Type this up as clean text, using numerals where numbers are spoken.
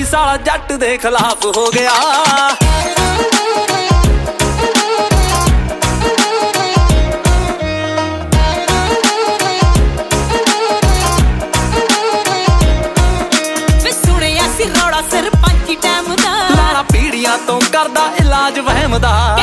ਸਾਲਾ ਜੱਟ ਦੇ ਖਿਲਾਫ ਹੋ ਗਿਆ। ਸੁਣਿਆ ਸੀ ਰੌਲਾ ਸਰਪੰਚੀ ਟਾਈਮ ਦਾ, ਲਾਲਾ ਪੀੜੀਆਂ ਤੋਂ ਕਰਦਾ ਇਲਾਜ ਵਹਿਮ ਦਾ।